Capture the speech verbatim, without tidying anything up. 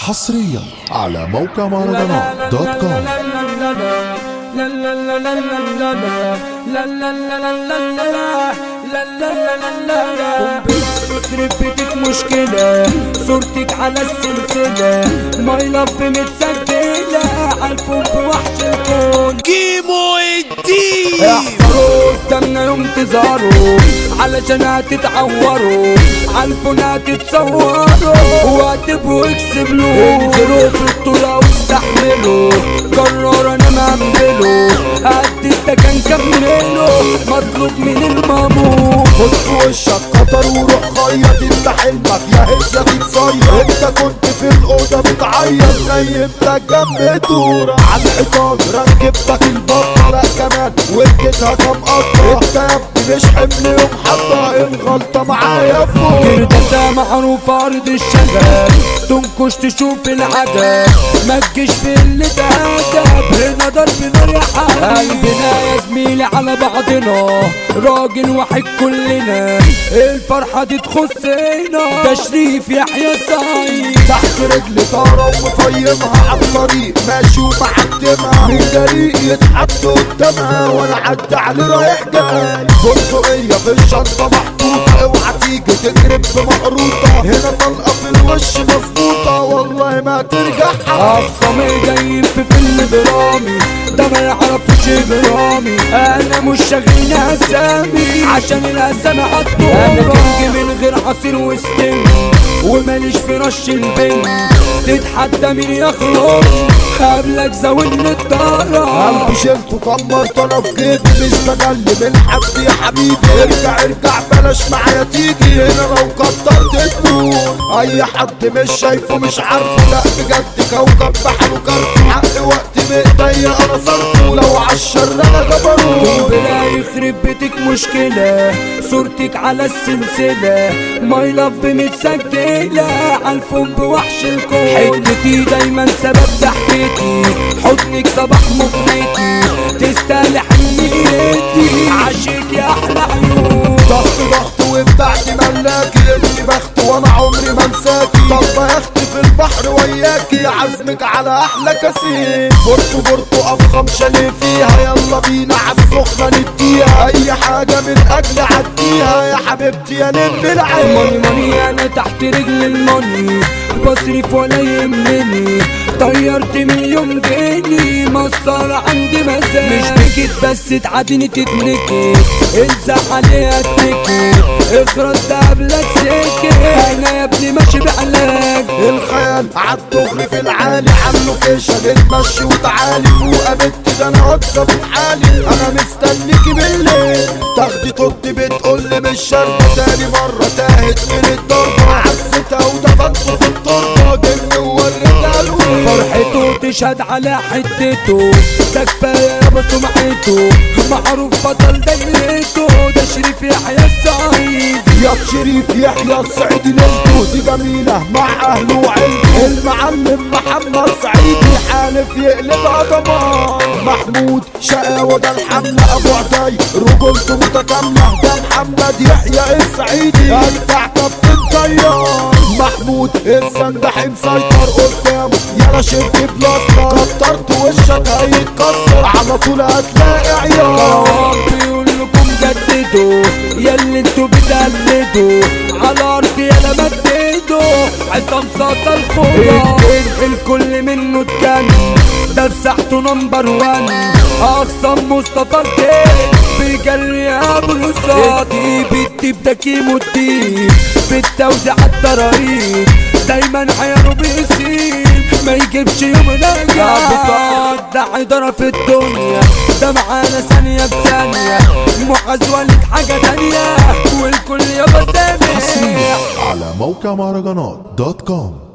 حصريا على موقع مهرجانات دوت كوم. لا لا لا لا لا لا لا لا لا لا لا لا لا يخرب بيتك مشكلة، صورتك على السلسلة، ماي لاف متسجلة عالفوق بوحش الكون. كيمو الدين احذروا قدامنا يوم تظهروا، علشان هتتعوروا، عالفون هتتصوروا، وهتبقوا اكسبلوا. انزلوا في الطولة واستحملوا، قرر انا مهمله، قد التكن كمله، مطلوب من المامور. خد في وشك قطر وروح خيط، انت حلمك يا هزة تتصير. انت كنت في الأوضة بتعيط، نيمتك جنب دورة على الحيطان، ركبتك البطة لا كمان واديتها كام قطة. انت يا ابني مش حمل يوم حطة، الغلطة معايا فوق. كرداسة معروفة أرض الشغال، تنكش تشوف العجب، ما تجيش في اللي تهدب، هنا ضرب نار يا حبيبي. قلبنا يا زميلي على بعضنا، راجل واحد كلنا، الفرحة دي تخصنا، تشريف يحيى سعيد. تحت رجلي طارة ومفيمها عالطريق، ماشي ومحتمها من جريء يتحط قدامها، وانا عدى عليه رايح جاي. بندقية في الشنطة محطوطة، اوعى تيجي تقرب بمقروطة، هنا طلقة في الوش مظبوطة، والله ما ترجع. أقسامي جايين في فيلم درامي، ده ما يعرفش جرامي، انا مش شاغلني اسامي، عشان الاسامي عالطول. انا كنج من غير عصير وستنج، وماليش في رش البنج، تتحدى مين يخلص قبلك زودني الطارة. قلبي شلته كمرت انا في جيبي، مش بجلي من حد يا حبيبي. ارجع ارجع بلاش معايا تيجي، هنا لو كترت تموت. اي حد مش شايفه مش عارفه، لا بجد كوكب بحر وكرفه، حق وقت بايديا انا صرفه، لو عالشر انا جبروت. بلا يخرب بيتك مشكلة، صورتك على السلسلة، ماي لاف متسجلة عالفون بوحش الكون. حتتي دايما سبب ضحكتي، حضنك صباح مغنيتي، تستاهل حنيتي، عاشق يا احلى عيون. ضغط ضغط وبتاعتي ملاكي، انتي بخت وانا عمري ما انساكي. طب يا اختي في البحر وياكي، عزمك على احلى كاسين. بورتو بورتو افخم شاليه فيها، يلا بينا عالسخنة نديها، اي حاجة من اجل عديها يا حبيبتي يا نجم العين. ماني ماني انا تحت رجل الماني، بصرف ولا يهمني، طيرت مليون جنيه، مصر عندي مزاج. مش بكت بس تعاديني تتنكي، انزح عليها تكي، اخرج ده قبلك سكت، انا يا ابني ماشي بعلاج. الخيال عالدغري في العالي، عاللوكيشن اتمشي وتعالي، فوق بنتي ده انا هكسب حالي، انا مستنيكي بالليل. تاخدي طبي بتقولي مش شاربة، تاني مرة تاهت من الضربة، عزتها ودفنته في التربة، جن ووريتها الويل. فرحته تشهد على حتته، ده كفاية يابا سمعته، معروف بطل دايرته، ده شريف يحيى السعيد. يا شريف يحيى السعيد ليلته دي جميلة مع أهله وعيلته، المعلم محمد سعيد حالف يقلبها دمار. محمود شقاوة ده الحملة، أبو عدي رجولته متكاملة، ده محمد يحيى السعيدي أجدع كابتن طيار. محمود السندح مسيطر قدامه، يلا شد بلاستر، كترت وشك هيتكسر، على طول هتلاقي عيار. بيقول لكم جددوا ياللي انتوا بتقلدوا، على ارض يالا مددوا، عصام صاصا الخضار، الكل منه التاني، ده مساحته نمبر وان، اقسم مصطفى الدين، بيجري ابو الوسط، التيب ده كيمو الدين، في التوزيع الضرايب، دايما عياره بيسيب، ما يجيبش يوم نجا. بطاقة ده عدرة في الدنيا، ده معانا ثانية بثانية، معز ولد حاجة تانية، والكل يابا سامع. على موقع مهرجانات دوت كوم.